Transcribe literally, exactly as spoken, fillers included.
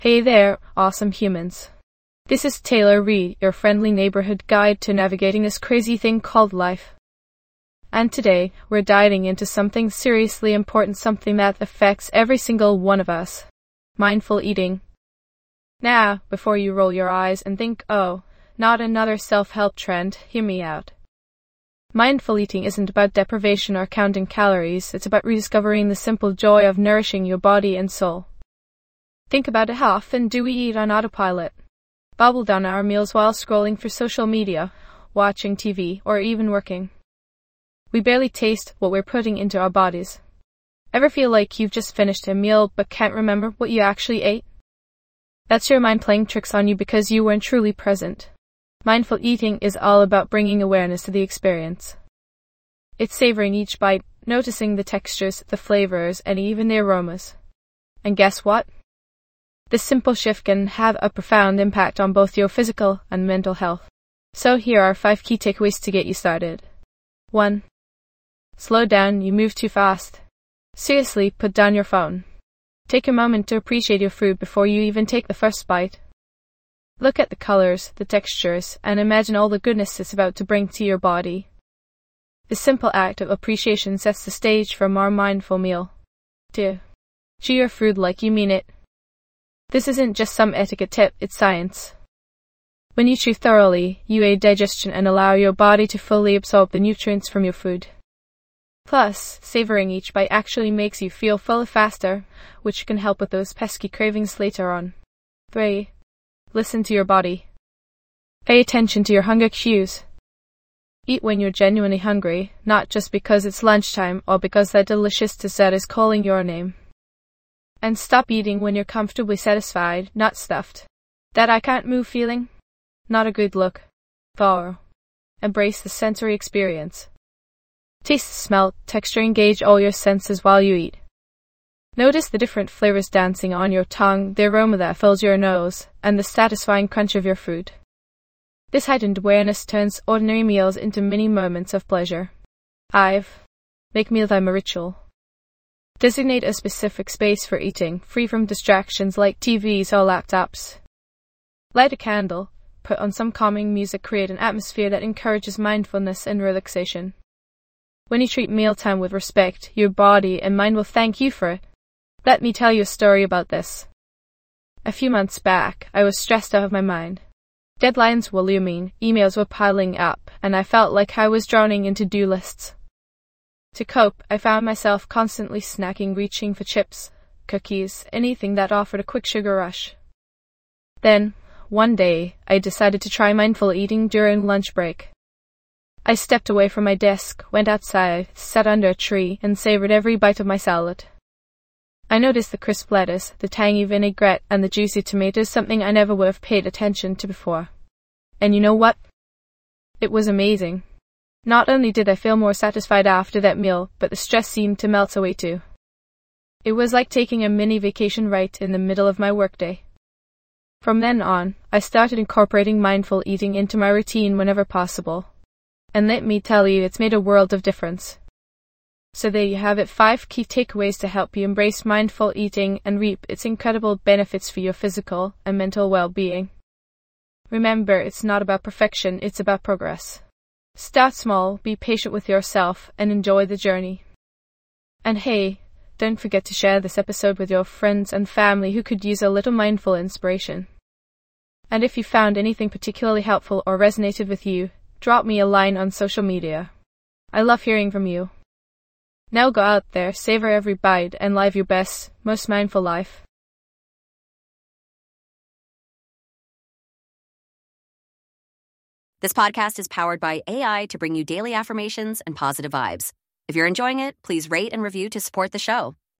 Hey there, awesome humans. This is Taylor Reed, your friendly neighborhood guide to navigating this crazy thing called life. And today, we're diving into something seriously important, something that affects every single one of us. Mindful eating. Now, before you roll your eyes and think, oh, not another self-help trend, hear me out. Mindful eating isn't about deprivation or counting calories, it's about rediscovering the simple joy of nourishing your body and soul. Think about it, how often do we eat on autopilot? Bobble down our meals while scrolling through social media, watching T V, or even working. We barely taste what we're putting into our bodies. Ever feel like you've just finished a meal but can't remember what you actually ate? That's your mind playing tricks on you because you weren't truly present. Mindful eating is all about bringing awareness to the experience. It's savoring each bite, noticing the textures, the flavors, and even the aromas. And guess what? This simple shift can have a profound impact on both your physical and mental health. So here are five key takeaways to get you started. one. Slow down, you move too fast. Seriously, put down your phone. Take a moment to appreciate your food before you even take the first bite. Look at the colors, the textures, and imagine all the goodness it's about to bring to your body. This simple act of appreciation sets the stage for a more mindful meal. two. Chew your food like you mean it. This isn't just some etiquette tip, it's science. When you chew thoroughly, you aid digestion and allow your body to fully absorb the nutrients from your food. Plus, savoring each bite actually makes you feel fuller faster, which can help with those pesky cravings later on. three. Listen to your body. Pay attention to your hunger cues. Eat when you're genuinely hungry, not just because it's lunchtime or because that delicious dessert is calling your name. And stop eating when you're comfortably satisfied, not stuffed. That I can't move feeling? Not a good look. four. Embrace the sensory experience. Taste the smell, texture, engage all your senses while you eat. Notice the different flavors dancing on your tongue, the aroma that fills your nose, and the satisfying crunch of your food. This heightened awareness turns ordinary meals into mini moments of pleasure. five. Make mealtime a ritual. Designate a specific space for eating, free from distractions like T Vs or laptops. Light a candle, put on some calming music, create an atmosphere that encourages mindfulness and relaxation. When you treat mealtime with respect, your body and mind will thank you for it. Let me tell you a story about this. A few months back, I was stressed out of my mind. Deadlines were looming, emails were piling up, and I felt like I was drowning in to-do lists. To cope, I found myself constantly snacking, reaching for chips, cookies, anything that offered a quick sugar rush. Then, one day, I decided to try mindful eating during lunch break. I stepped away from my desk, went outside, sat under a tree, and savored every bite of my salad. I noticed the crisp lettuce, the tangy vinaigrette, and the juicy tomatoes, something I never would have paid attention to before. And you know what? It was amazing. Not only did I feel more satisfied after that meal, but the stress seemed to melt away too. It was like taking a mini vacation right in the middle of my workday. From then on, I started incorporating mindful eating into my routine whenever possible. And let me tell you, it's made a world of difference. So there you have it, five key takeaways to help you embrace mindful eating and reap its incredible benefits for your physical and mental well-being. Remember, it's not about perfection, it's about progress. Start small, be patient with yourself, and enjoy the journey. And hey, don't forget to share this episode with your friends and family who could use a little mindful inspiration. And if you found anything particularly helpful or resonated with you, drop me a line on social media. I love hearing from you. Now go out there, savor every bite, and live your best, most mindful life. This podcast is powered by A I to bring you daily affirmations and positive vibes. If you're enjoying it, please rate and review to support the show.